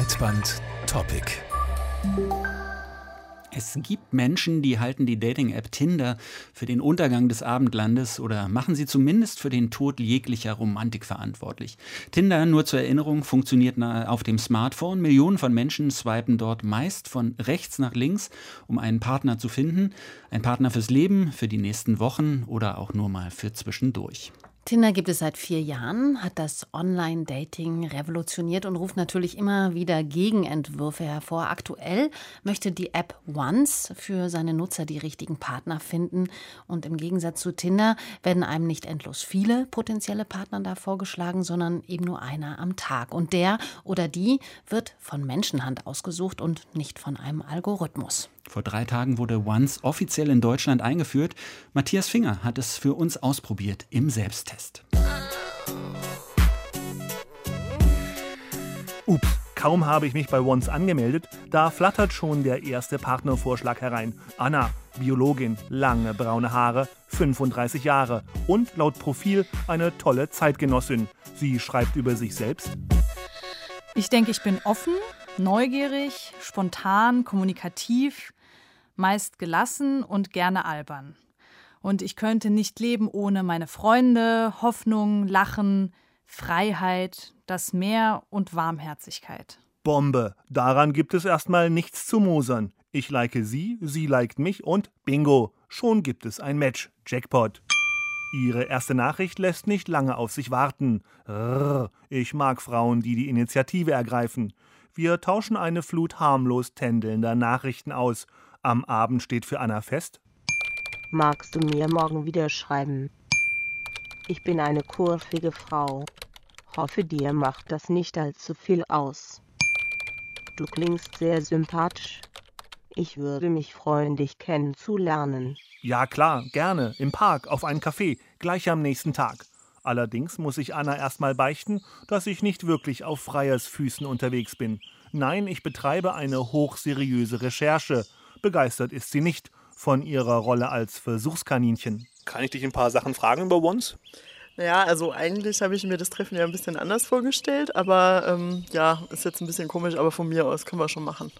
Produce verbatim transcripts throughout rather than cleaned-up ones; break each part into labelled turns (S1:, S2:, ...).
S1: Breitband-Topic.
S2: Es gibt Menschen, die halten die Dating-App Tinder für den Untergang des Abendlandes oder machen sie zumindest für den Tod jeglicher Romantik verantwortlich. Tinder, nur zur Erinnerung, funktioniert auf dem Smartphone. Millionen von Menschen swipen dort meist von rechts nach links, um einen Partner zu finden. Ein Partner fürs Leben, für die nächsten Wochen oder auch nur mal für zwischendurch.
S3: Tinder gibt es seit vier Jahren, hat das Online-Dating revolutioniert und ruft natürlich immer wieder Gegenentwürfe hervor. Aktuell möchte die App Once für seine Nutzer die richtigen Partner finden. Und im Gegensatz zu Tinder werden einem nicht endlos viele potenzielle Partner da vorgeschlagen, sondern eben nur einer am Tag. Und der oder die wird von Menschenhand ausgesucht und nicht von einem Algorithmus.
S2: Vor drei Tagen wurde Once offiziell in Deutschland eingeführt. Matthias Finger hat es für uns ausprobiert im Selbsttest.
S4: Ups, kaum habe ich mich bei Once angemeldet, da flattert schon der erste Partnervorschlag herein. Anna, Biologin, lange braune Haare, fünfunddreißig Jahre und laut Profil eine tolle Zeitgenossin. Sie schreibt über sich selbst:
S5: Ich denke, ich bin offen, neugierig, spontan, kommunikativ, meist gelassen und gerne albern. Und ich könnte nicht leben ohne meine Freunde, Hoffnung, Lachen, Freiheit, das Meer und Warmherzigkeit.
S4: Bombe, daran gibt es erstmal nichts zu mosern. Ich like sie, sie liked mich und bingo, schon gibt es ein Match. Jackpot. Ihre erste Nachricht lässt nicht lange auf sich warten. Rrr, ich mag Frauen, die die Initiative ergreifen. Wir tauschen eine Flut harmlos tändelnder Nachrichten aus. Am Abend steht für Anna fest:
S6: Magst du mir morgen wieder schreiben? Ich bin eine kurvige Frau. Hoffe, dir macht das nicht allzu viel aus. Du klingst sehr sympathisch. Ich würde mich freuen, dich kennenzulernen.
S4: Ja klar, gerne, im Park, auf einen Kaffee, gleich am nächsten Tag. Allerdings muss ich Anna erstmal beichten, dass ich nicht wirklich auf Freiersfüßen unterwegs bin. Nein, ich betreibe eine hochseriöse Recherche. Begeistert ist sie nicht von ihrer Rolle als Versuchskaninchen.
S7: Kann ich dich ein paar Sachen fragen über Once?
S8: Naja, also eigentlich habe ich mir das Treffen ja ein bisschen anders vorgestellt, aber ähm, ja, ist jetzt ein bisschen komisch, aber von mir aus können wir schon machen.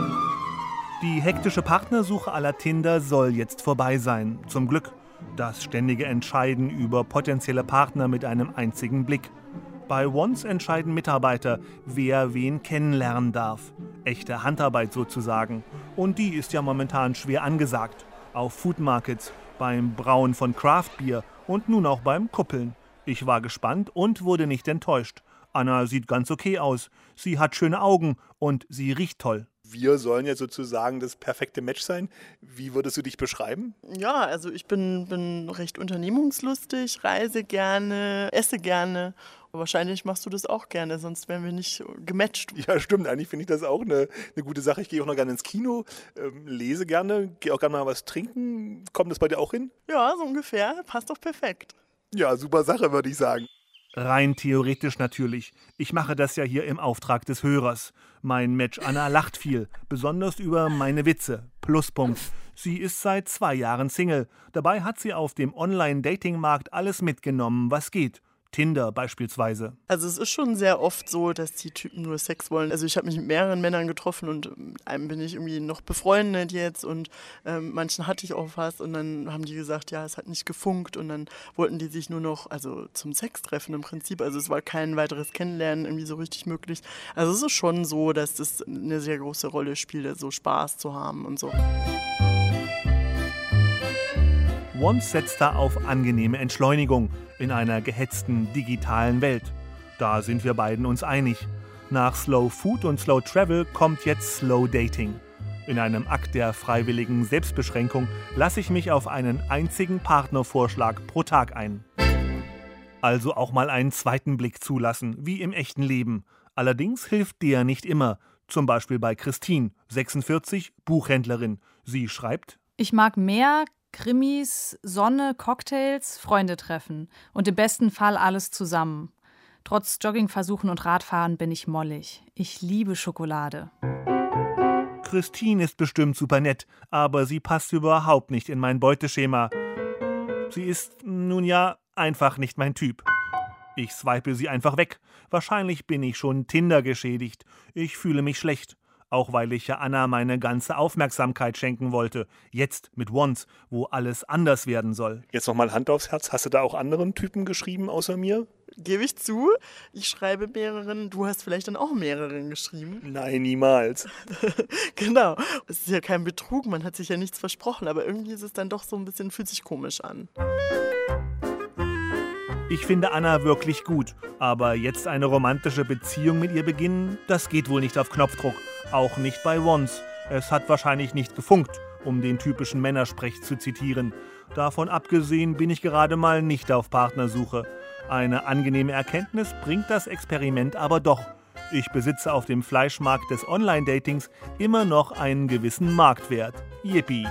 S4: Die hektische Partnersuche à la Tinder soll jetzt vorbei sein, zum Glück. Das ständige Entscheiden über potenzielle Partner mit einem einzigen Blick. Bei Once entscheiden Mitarbeiter, wer wen kennenlernen darf. Echte Handarbeit sozusagen. Und die ist ja momentan schwer angesagt. Auf Foodmarkets, beim Brauen von Craftbier und nun auch beim Kuppeln. Ich war gespannt und wurde nicht enttäuscht. Anna sieht ganz okay aus. Sie hat schöne Augen und sie riecht toll.
S7: Wir sollen ja sozusagen das perfekte Match sein. Wie würdest du dich beschreiben?
S8: Ja, also ich bin, bin recht unternehmungslustig, reise gerne, esse gerne. Wahrscheinlich machst du das auch gerne, sonst wären wir nicht gematcht.
S7: Ja, stimmt. Eigentlich finde ich das auch eine, eine gute Sache. Ich gehe auch noch gerne ins Kino, ähm, lese gerne, gehe auch gerne mal was trinken. Kommt das bei dir auch hin?
S8: Ja, so ungefähr. Passt doch perfekt.
S7: Ja, super Sache, würde ich sagen.
S4: Rein theoretisch natürlich. Ich mache das ja hier im Auftrag des Hörers. Mein Match Anna lacht viel, besonders über meine Witze. Pluspunkt. Sie ist seit zwei Jahren Single. Dabei hat sie auf dem Online-Dating-Markt alles mitgenommen, was geht. Tinder beispielsweise.
S8: Also es ist schon sehr oft so, dass die Typen nur Sex wollen. Also ich habe mich mit mehreren Männern getroffen und einem bin ich irgendwie noch befreundet jetzt und ähm, manchen hatte ich auch was und dann haben die gesagt, ja, es hat nicht gefunkt und dann wollten die sich nur noch, also zum Sex treffen im Prinzip. Also es war kein weiteres Kennenlernen irgendwie so richtig möglich. Also es ist schon so, dass das eine sehr große Rolle spielt, so Spaß zu haben und so.
S4: Once setzt da auf angenehme Entschleunigung in einer gehetzten digitalen Welt. Da sind wir beiden uns einig. Nach Slow Food und Slow Travel kommt jetzt Slow Dating. In einem Akt der freiwilligen Selbstbeschränkung lasse ich mich auf einen einzigen Partnervorschlag pro Tag ein. Also auch mal einen zweiten Blick zulassen, wie im echten Leben. Allerdings hilft der nicht immer. Zum Beispiel bei Christine, sechsundvierzig, Buchhändlerin. Sie schreibt:
S5: Ich mag mehr Krimis, Sonne, Cocktails, Freunde treffen und im besten Fall alles zusammen. Trotz Joggingversuchen und Radfahren bin ich mollig. Ich liebe Schokolade.
S4: Christine ist bestimmt super nett, aber sie passt überhaupt nicht in mein Beuteschema. Sie ist, nun ja, einfach nicht mein Typ. Ich swipe sie einfach weg. Wahrscheinlich bin ich schon Tinder geschädigt. Ich fühle mich schlecht. Auch weil ich ja Anna meine ganze Aufmerksamkeit schenken wollte. Jetzt mit Once, wo alles anders werden soll.
S7: Jetzt nochmal Hand aufs Herz. Hast du da auch anderen Typen geschrieben außer mir?
S8: Gebe ich zu, ich schreibe mehreren, du hast vielleicht dann auch mehreren geschrieben.
S7: Nein, niemals.
S8: Genau, es ist ja kein Betrug, man hat sich ja nichts versprochen, aber irgendwie ist es dann doch so ein bisschen, fühlt sich komisch an.
S4: Ich finde Anna wirklich gut, aber jetzt eine romantische Beziehung mit ihr beginnen, das geht wohl nicht auf Knopfdruck. Auch nicht bei Once. Es hat wahrscheinlich nicht gefunkt, um den typischen Männersprech zu zitieren. Davon abgesehen bin ich gerade mal nicht auf Partnersuche. Eine angenehme Erkenntnis bringt das Experiment aber doch. Ich besitze auf dem Fleischmarkt des Online-Datings immer noch einen gewissen Marktwert. Yippie!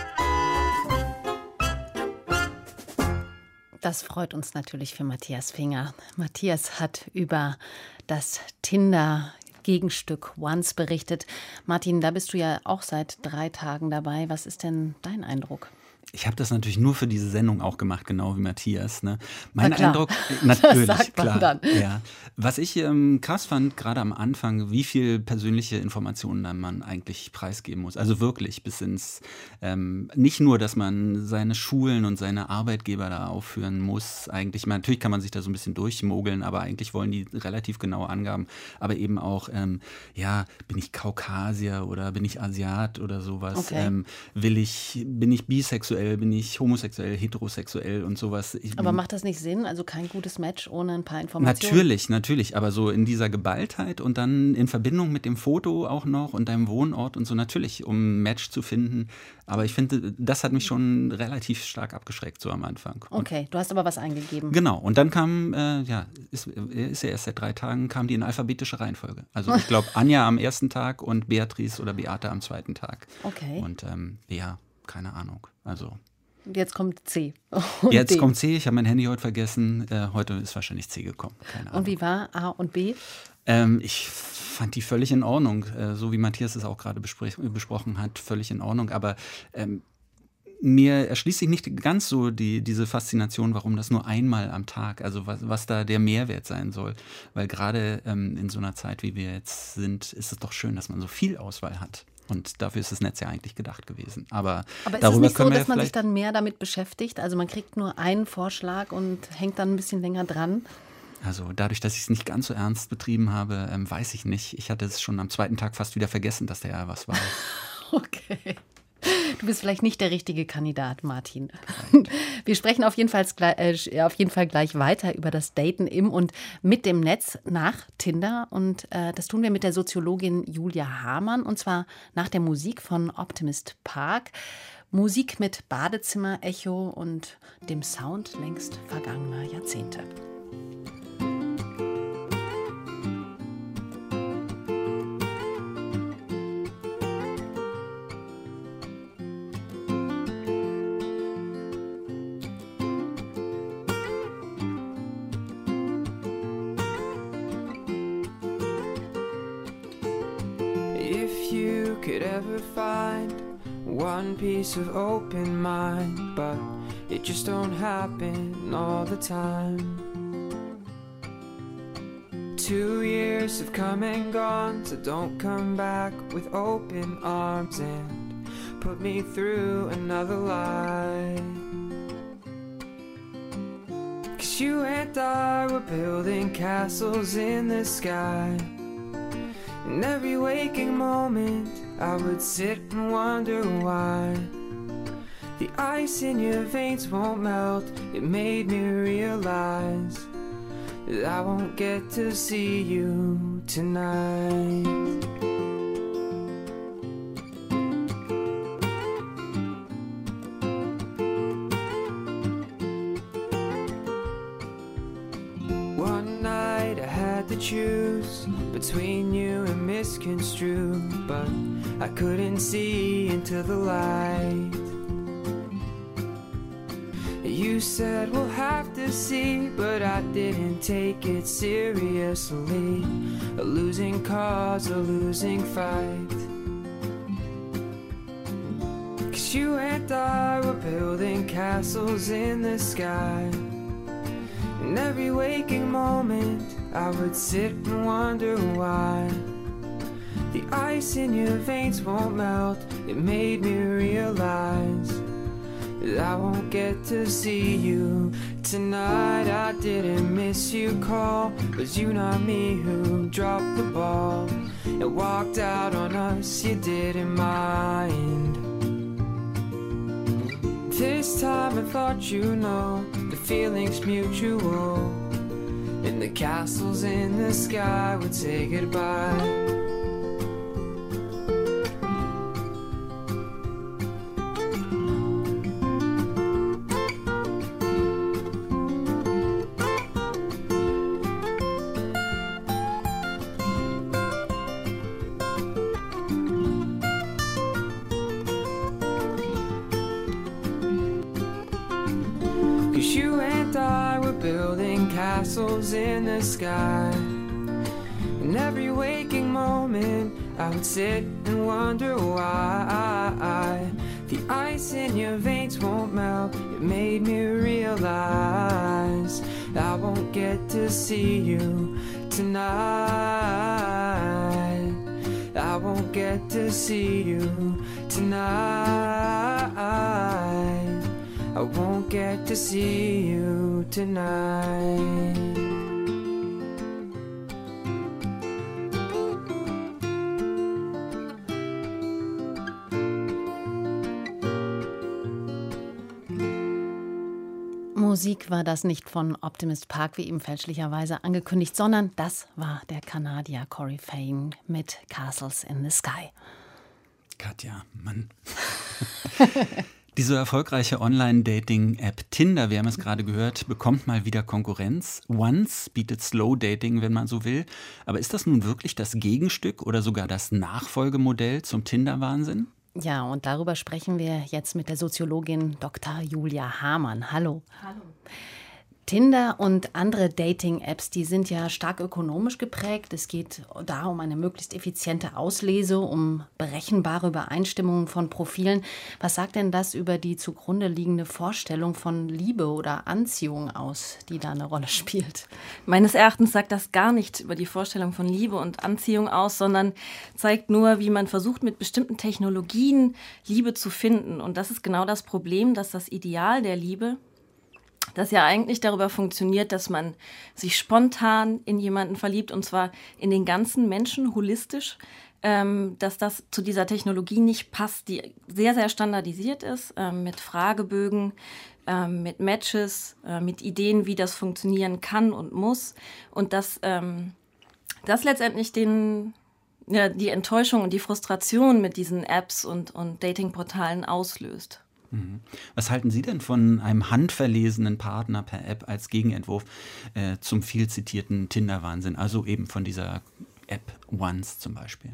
S3: Das freut uns natürlich für Matthias Finger. Matthias hat über das Tinder-Gegenstück Once berichtet. Martin, da bist du ja auch seit drei Tagen dabei. Was ist denn dein Eindruck?
S2: Ich habe das natürlich nur für diese Sendung auch gemacht, genau wie Matthias. Ne? Mein
S3: Na klar.
S2: Eindruck, natürlich,
S3: Das sagt man
S2: klar.
S3: dann.
S2: Ja. Was ich ähm, krass fand, gerade am Anfang, wie viel persönliche Informationen dann man eigentlich preisgeben muss. Also wirklich bis ins, ähm, nicht nur, dass man seine Schulen und seine Arbeitgeber da aufführen muss. Eigentlich, man, natürlich kann man sich da so ein bisschen durchmogeln, aber eigentlich wollen die relativ genaue Angaben. Aber eben auch, ähm, ja, bin ich Kaukasier oder bin ich Asiat oder sowas?
S3: Okay.
S2: Ähm, will ich, bin ich bisexuell? Bin ich homosexuell, heterosexuell und sowas. Ich,
S3: Aber macht das nicht Sinn? Also kein gutes Match ohne ein paar Informationen?
S2: Natürlich, natürlich. Aber so in dieser Geballtheit und dann in Verbindung mit dem Foto auch noch und deinem Wohnort und so, natürlich, um ein Match zu finden. Aber ich finde, das hat mich schon relativ stark abgeschreckt, so am Anfang. Und
S3: okay, du hast aber was eingegeben.
S2: genau. Und dann kam, äh, ja, ist, ist ja erst seit drei Tagen, kam die in alphabetischer Reihenfolge. Also ich glaube, Anja am ersten Tag und Beatrice oder Beate am zweiten Tag.
S3: Okay.
S2: Und ähm, ja, keine Ahnung. Also
S3: Jetzt kommt C. Und
S2: jetzt
S3: D.
S2: kommt C, ich habe mein Handy heute vergessen. Äh, heute ist wahrscheinlich C gekommen. Keine Ahnung.
S3: Und wie war A und B?
S2: Ähm, ich fand die völlig in Ordnung, äh, so wie Matthias es auch gerade bespr- besprochen hat, völlig in Ordnung. Aber ähm, mir erschließt sich nicht ganz so die, diese Faszination, warum das nur einmal am Tag, also was, was da der Mehrwert sein soll. Weil gerade ähm, in so einer Zeit, wie wir jetzt sind, ist es doch schön, dass man so viel Auswahl hat. Und dafür ist das Netz ja eigentlich gedacht gewesen. Aber,
S3: Aber ist
S2: darüber
S3: es nicht so,
S2: können wir
S3: dass man sich
S2: vielleicht
S3: dann mehr damit beschäftigt? Also man kriegt nur einen Vorschlag und hängt dann ein bisschen länger dran?
S2: Also dadurch, dass ich es nicht ganz so ernst betrieben habe, ähm, weiß ich nicht. Ich hatte es schon am zweiten Tag fast wieder vergessen, dass da ja was war.
S3: Okay. Du bist vielleicht nicht der richtige Kandidat, Martin. Wir sprechen auf jeden Fall, äh, auf jeden Fall gleich weiter über das Daten im und mit dem Netz nach Tinder. Und äh, das tun wir mit der Soziologin Julia Hamann. Und zwar nach der Musik von Optimist Park. Musik mit Badezimmer-Echo und dem Sound längst vergangener Jahrzehnte.
S1: Could ever find one piece of open mind, but it just don't happen all the time. Two years have come and gone, so don't come back with open arms and put me through another lie. 'Cause you and I were building castles in the sky. In every waking moment I would sit and wonder why the ice in your veins won't melt. It made me realize that I won't get to see you tonight. One night I had to choose between you and misconstrued, but I couldn't see into the light. You said we'll have to see, but I didn't take it seriously. A losing cause, a losing fight. 'Cause you and I were building castles in the sky. In every waking moment, I would sit and wonder why the ice in your veins won't melt. It made me realize that I won't get to see you tonight. I didn't miss your call. Was you not me who dropped the ball and walked out on us? You didn't mind. This time I thought you know the feeling's mutual, and the castles in the sky would say goodbye. 'Cause you and I were building castles in the sky. In every waking moment I would sit and wonder why the ice in your veins won't melt. It made me realize I won't get to see you tonight. I won't get to see you tonight. I won't get to see you tonight.
S3: Musik war das nicht von Optimist Park, wie eben fälschlicherweise angekündigt, sondern das war der Kanadier Corey Fane mit Castles in the Sky.
S2: Katja, Mann. Diese erfolgreiche Online-Dating-App Tinder, wir haben es gerade gehört, bekommt mal wieder Konkurrenz. Once bietet Slow-Dating, wenn man so will. Aber ist das nun wirklich das Gegenstück oder sogar das Nachfolgemodell zum Tinder-Wahnsinn?
S3: Ja, und darüber sprechen wir jetzt mit der Soziologin Doktor Julia Hamann. Hallo.
S9: Hallo.
S3: Tinder und andere Dating-Apps, die sind ja stark ökonomisch geprägt. Es geht da um eine möglichst effiziente Auslese, um berechenbare Übereinstimmungen von Profilen. Was sagt denn das über die zugrunde liegende Vorstellung von Liebe oder Anziehung aus, die da eine Rolle spielt?
S9: Meines Erachtens sagt das gar nichts über die Vorstellung von Liebe und Anziehung aus, sondern zeigt nur, wie man versucht, mit bestimmten Technologien Liebe zu finden. Und das ist genau das Problem, dass das Ideal der Liebe, das ja eigentlich darüber funktioniert, dass man sich spontan in jemanden verliebt, und zwar in den ganzen Menschen holistisch, ähm, dass das zu dieser Technologie nicht passt, die sehr, sehr standardisiert ist, ähm, mit Fragebögen, ähm, mit Matches, äh, mit Ideen, wie das funktionieren kann und muss. Und dass ähm, das letztendlich den, ja, die Enttäuschung und die Frustration mit diesen Apps und, und Datingportalen auslöst.
S2: Was halten Sie denn von einem handverlesenen Partner per App als Gegenentwurf äh, zum viel zitierten Tinder-Wahnsinn, also eben von dieser App Once zum Beispiel?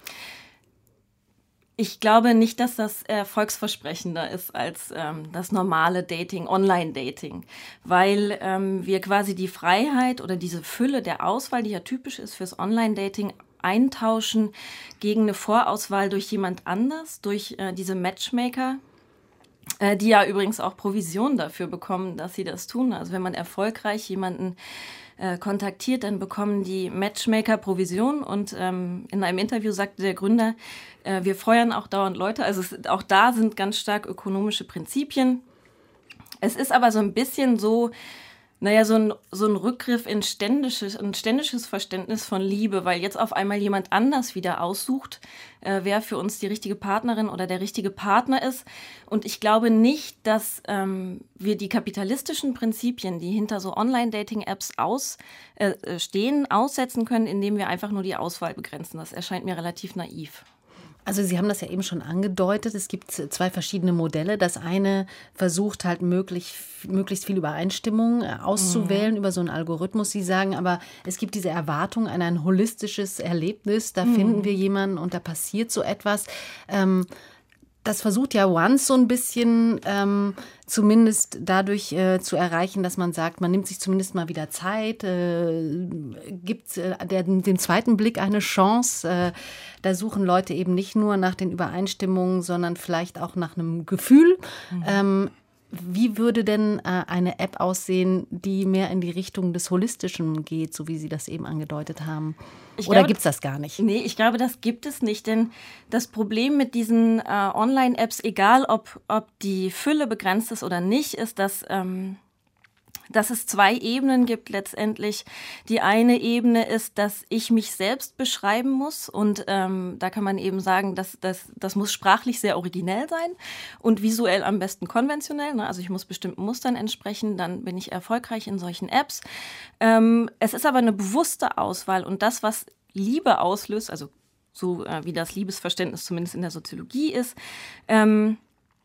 S9: Ich glaube nicht, dass das erfolgsversprechender ist als ähm, das normale Dating, Online-Dating, weil ähm, wir quasi die Freiheit oder diese Fülle der Auswahl, die ja typisch ist fürs Online-Dating, eintauschen gegen eine Vorauswahl durch jemand anders, durch äh, diese Matchmaker, die ja übrigens auch Provision dafür bekommen, dass sie das tun. Also wenn man erfolgreich jemanden äh, kontaktiert, dann bekommen die Matchmaker Provision. Und ähm, in einem Interview sagte der Gründer, äh, wir feuern auch dauernd Leute. Also es, auch da sind ganz stark ökonomische Prinzipien. Es ist aber so ein bisschen so, naja, so ein, so ein Rückgriff in ständisches, ein ständisches Verständnis von Liebe, weil jetzt auf einmal jemand anders wieder aussucht, äh, wer für uns die richtige Partnerin oder der richtige Partner ist. Und ich glaube nicht, dass ähm, wir die kapitalistischen Prinzipien, die hinter so Online-Dating-Apps aus, äh, stehen, aussetzen können, indem wir einfach nur die Auswahl begrenzen. Das erscheint mir relativ naiv.
S3: Also Sie haben das ja eben schon angedeutet, es gibt zwei verschiedene Modelle. Das eine versucht halt möglich, möglichst viel Übereinstimmung auszuwählen mhm. über so einen Algorithmus. Sie sagen aber, es gibt diese Erwartung an ein holistisches Erlebnis. Da mhm. finden wir jemanden und da passiert so etwas. Ähm, Das versucht ja Once so ein bisschen ähm, zumindest dadurch äh, zu erreichen, dass man sagt, man nimmt sich zumindest mal wieder Zeit, äh, gibt äh, der, dem zweiten Blick eine Chance. Äh, da suchen Leute eben nicht nur nach den Übereinstimmungen, sondern vielleicht auch nach einem Gefühl. Mhm. Ähm, Wie würde denn äh, eine App aussehen, die mehr in die Richtung des Holistischen geht, so wie Sie das eben angedeutet haben?
S9: Ich
S3: Oder
S9: glaube,
S3: gibt es das gar nicht?
S9: Nee, ich glaube, das gibt es nicht. Denn das Problem mit diesen äh, Online-Apps, egal ob, ob die Fülle begrenzt ist oder nicht, ist, dass, ähm, dass es zwei Ebenen gibt letztendlich. Die eine Ebene ist, dass ich mich selbst beschreiben muss. Und ähm, da kann man eben sagen, dass, dass, das muss sprachlich sehr originell sein und visuell am besten konventionell. Ne? Also ich muss bestimmten Mustern entsprechen, dann bin ich erfolgreich in solchen Apps. Ähm, es ist aber eine bewusste Auswahl. Und das, was Liebe auslöst, also so äh, wie das Liebesverständnis zumindest in der Soziologie ist, ähm,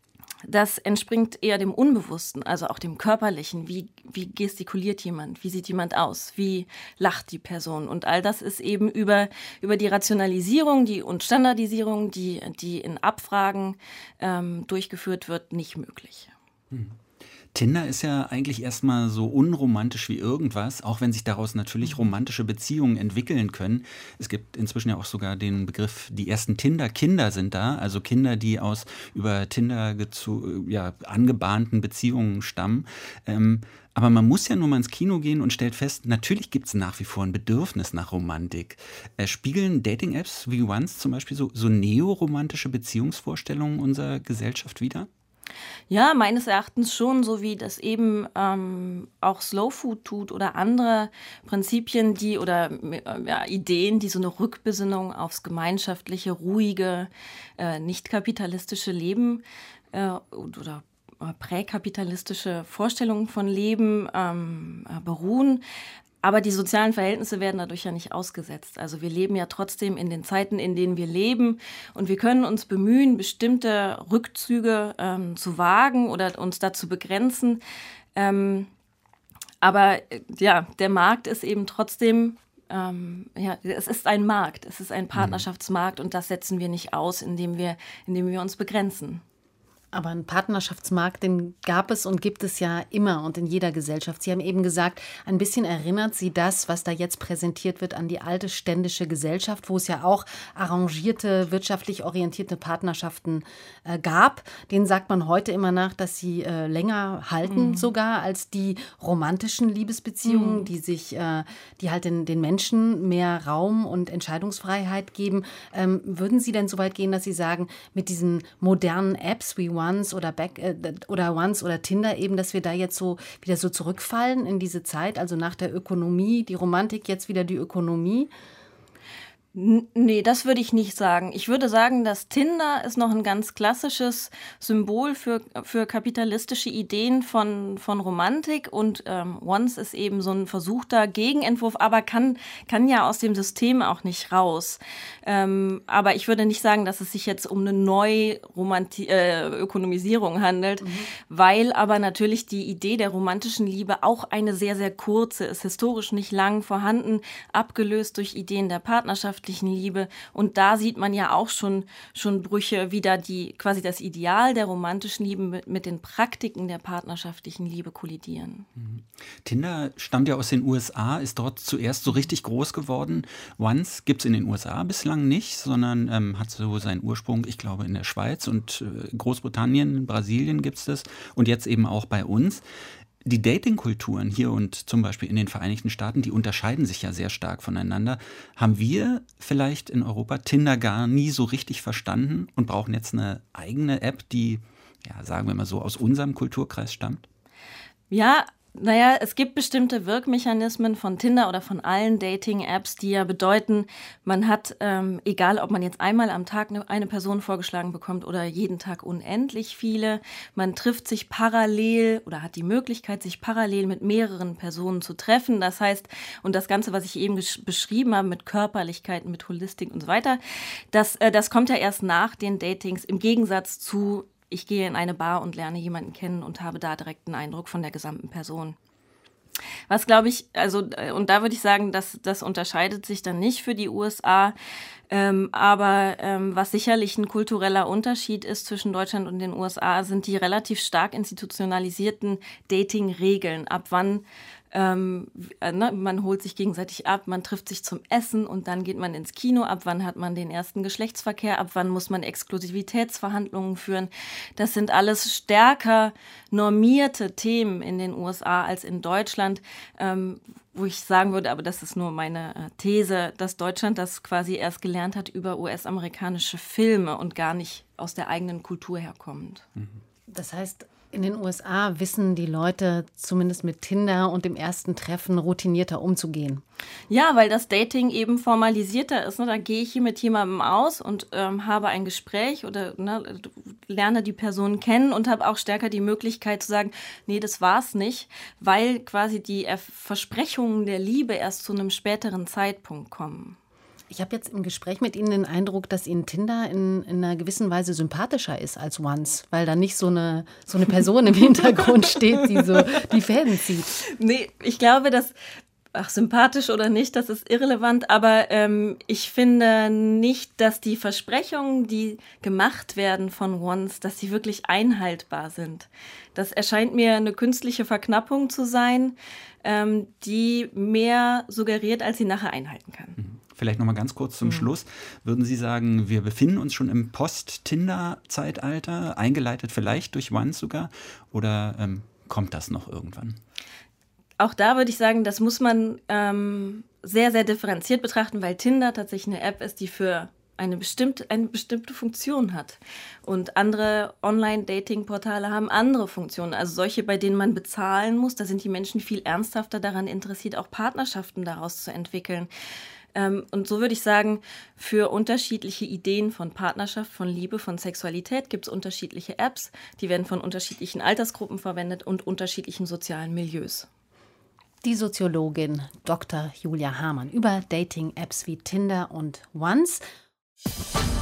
S9: das entspringt eher dem Unbewussten, also auch dem Körperlichen. Wie, wie gestikuliert jemand? Wie sieht jemand aus? Wie lacht die Person? Und all das ist eben über, über die Rationalisierung die, und Standardisierung, die, die in Abfragen ähm, durchgeführt wird, nicht möglich.
S2: Hm. Tinder ist ja eigentlich erstmal so unromantisch wie irgendwas, auch wenn sich daraus natürlich romantische Beziehungen entwickeln können. Es gibt inzwischen ja auch sogar den Begriff, die ersten Tinder-Kinder sind da, also Kinder, die aus über Tinder gezu- ja, angebahnten Beziehungen stammen. Ähm, aber man muss ja nur mal ins Kino gehen und stellt fest, natürlich gibt es nach wie vor ein Bedürfnis nach Romantik. Äh, spiegeln Dating-Apps wie Once zum Beispiel so, so neoromantische Beziehungsvorstellungen unserer Gesellschaft wider?
S9: Ja, meines Erachtens schon, so wie das eben ähm, auch Slow Food tut oder andere Prinzipien, die oder äh, ja, Ideen, die so eine Rückbesinnung aufs gemeinschaftliche, ruhige, äh, nicht kapitalistische Leben äh, oder präkapitalistische Vorstellungen von Leben ähm, äh, beruhen. Aber die sozialen Verhältnisse werden dadurch ja nicht ausgesetzt. Also wir leben ja trotzdem in den Zeiten, in denen wir leben. Und wir können uns bemühen, bestimmte Rückzüge ähm, zu wagen oder uns dazu begrenzen. Ähm, aber ja, der Markt ist eben trotzdem, ähm, ja, es ist ein Markt. Es ist ein Partnerschaftsmarkt und das setzen wir nicht aus, indem wir, indem wir uns begrenzen.
S3: Aber einen Partnerschaftsmarkt, den gab es und gibt es ja immer und in jeder Gesellschaft. Sie haben eben gesagt, ein bisschen erinnert Sie das, was da jetzt präsentiert wird, an die alte ständische Gesellschaft, wo es ja auch arrangierte, wirtschaftlich orientierte Partnerschaften äh, gab. Denen sagt man heute immer nach, dass sie äh, länger halten mhm. sogar als die romantischen Liebesbeziehungen, mhm. die sich, äh, die halt den, den Menschen mehr Raum und Entscheidungsfreiheit geben. Ähm, würden Sie denn so weit gehen, dass Sie sagen, mit diesen modernen Apps wie Once oder Back äh, oder Once oder Tinder eben, dass wir da jetzt so wieder so zurückfallen in diese Zeit, also nach der Ökonomie, die Romantik, jetzt wieder die Ökonomie?
S9: Nee, das würde ich nicht sagen. Ich würde sagen, dass Tinder ist noch ein ganz klassisches Symbol für, für kapitalistische Ideen von, von Romantik und ähm, Once ist eben so ein versuchter Gegenentwurf, aber kann, kann ja aus dem System auch nicht raus. Ähm, aber ich würde nicht sagen, dass es sich jetzt um eine Neu-Ökonomisierung äh, handelt, mhm. weil aber natürlich die Idee der romantischen Liebe auch eine sehr, sehr kurze ist, historisch nicht lang vorhanden, abgelöst durch Ideen der Partnerschaft, Liebe. Und da sieht man ja auch schon, schon Brüche, wie da die, quasi das Ideal der romantischen Liebe mit, mit den Praktiken der partnerschaftlichen Liebe kollidieren.
S2: Mhm. Tinder stammt ja aus den U S A, ist dort zuerst so richtig groß geworden. Once gibt es in den U S A bislang nicht, sondern ähm, hat so seinen Ursprung, ich glaube, in der Schweiz und äh, Großbritannien, Brasilien gibt es das und jetzt eben auch bei uns. Die Dating-Kulturen hier und zum Beispiel in den Vereinigten Staaten, die unterscheiden sich ja sehr stark voneinander. Haben wir vielleicht in Europa Tinder gar nie so richtig verstanden und brauchen jetzt eine eigene App, die, ja, sagen wir mal so, aus unserem Kulturkreis stammt?
S9: Ja, naja, es gibt bestimmte Wirkmechanismen von Tinder oder von allen Dating-Apps, die ja bedeuten, man hat, ähm, egal ob man jetzt einmal am Tag eine, eine Person vorgeschlagen bekommt oder jeden Tag unendlich viele, man trifft sich parallel oder hat die Möglichkeit, sich parallel mit mehreren Personen zu treffen. Das heißt, und das Ganze, was ich eben gesch- beschrieben habe mit Körperlichkeiten, mit Holistik und so weiter, das, äh, das kommt ja erst nach den Datings im Gegensatz zu ich gehe in eine Bar und lerne jemanden kennen und habe da direkt einen Eindruck von der gesamten Person. Was glaube ich, also, und da würde ich sagen, dass das unterscheidet sich dann nicht für die U S A, ähm, aber ähm, was sicherlich ein kultureller Unterschied ist zwischen Deutschland und den U S A, sind die relativ stark institutionalisierten Dating-Regeln. Ab wann Ähm, ne, man holt sich gegenseitig ab, man trifft sich zum Essen und dann geht man ins Kino. Ab wann hat man den ersten Geschlechtsverkehr? Ab wann muss man Exklusivitätsverhandlungen führen? Das sind alles stärker normierte Themen in den U S A als in Deutschland, ähm, wo ich sagen würde, aber das ist nur meine äh, These, dass Deutschland das quasi erst gelernt hat über U S-amerikanische Filme und gar nicht aus der eigenen Kultur herkommend.
S3: Das heißt, in den U S A wissen die Leute zumindest mit Tinder und dem ersten Treffen routinierter umzugehen.
S9: Ja, weil das Dating eben formalisierter ist. Ne? Da gehe ich hier mit jemandem aus und ähm, habe ein Gespräch oder ne, lerne die Person kennen und habe auch stärker die Möglichkeit zu sagen, nee, das war's nicht, weil quasi die Versprechungen der Liebe erst zu einem späteren Zeitpunkt kommen.
S3: Ich habe jetzt im Gespräch mit Ihnen den Eindruck, dass Ihnen Tinder in, in einer gewissen Weise sympathischer ist als Once, weil da nicht so eine, so eine Person im Hintergrund steht, die so die Fäden zieht.
S9: Nee, ich glaube, dass, ach, sympathisch oder nicht, das ist irrelevant, aber ähm, ich finde nicht, dass die Versprechungen, die gemacht werden von Once, dass sie wirklich einhaltbar sind. Das erscheint mir eine künstliche Verknappung zu sein, ähm, die mehr suggeriert, als sie nachher einhalten kann.
S2: Mhm. Vielleicht noch mal ganz kurz zum mhm. Schluss. Würden Sie sagen, wir befinden uns schon im Post-Tinder-Zeitalter, eingeleitet vielleicht durch Once sogar, oder ähm, kommt das noch irgendwann?
S9: Auch da würde ich sagen, das muss man ähm, sehr, sehr differenziert betrachten, weil Tinder tatsächlich eine App ist, die für eine bestimmte, eine bestimmte Funktion hat. Und andere Online-Dating-Portale haben andere Funktionen. Also solche, bei denen man bezahlen muss, da sind die Menschen viel ernsthafter daran interessiert, auch Partnerschaften daraus zu entwickeln. Und so würde ich sagen, für unterschiedliche Ideen von Partnerschaft, von Liebe, von Sexualität gibt es unterschiedliche Apps. Die werden von unterschiedlichen Altersgruppen verwendet und unterschiedlichen sozialen Milieus.
S3: Die Soziologin Doktor Julia Hamann über Dating-Apps wie Tinder und Once.